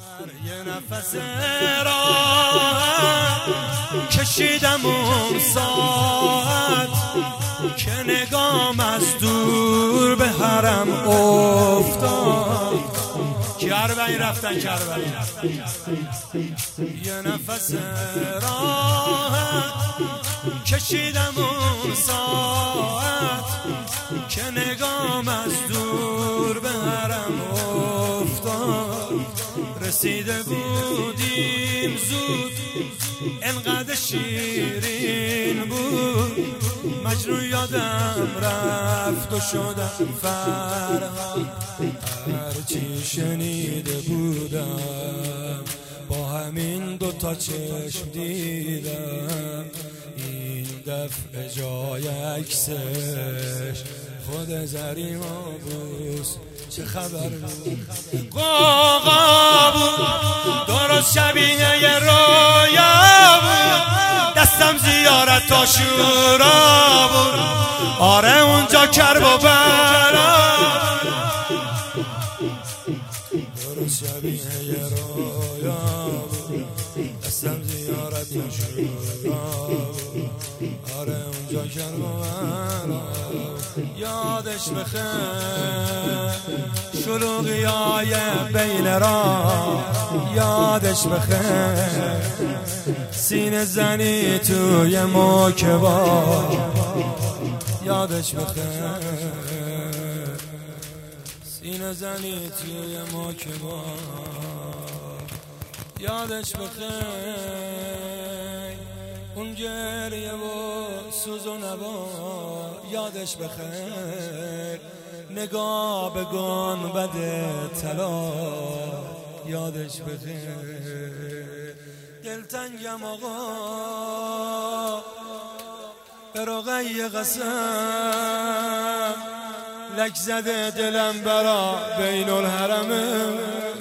یه نفس راحت کشیدم اون ساعت که نگام از دور به حرم افتاد. کربلایی رفتن کربلایی. یه نفس راحت کشیدم اون ساعت که نگام از دور به حرم افتاد. رسیده بودیم زود انقدر شیرین بود، مجنون یادم رفت و شدم فرهاد. هرچی شنیده بودم با همین دوتا چشم دیدم، این دفعه جای عکسش خود زریما بوس. چه خبر بود؟ قوقا بود، درست شبیه یه رویا بود، دستم زیارت عاشورا بود. آره اونجا کرب و بلا، درست شبیه یه رویا بود، دستم زیارت عاشورا بود. آره اونجا کرب و بلا، یادش بخیر شلوغیای بین راه، یادش بخیر سینه زنی توی موکبا، یادش بخیر سینه زنی توی موکبا، یادش بخیر اون گریه و سوز و نوا، یادش بخیر نگاه به گنبد طلا، یادش بخیر. دلتنگم آقا به رقی قسم، لک زده دلم برا بین الحرمه.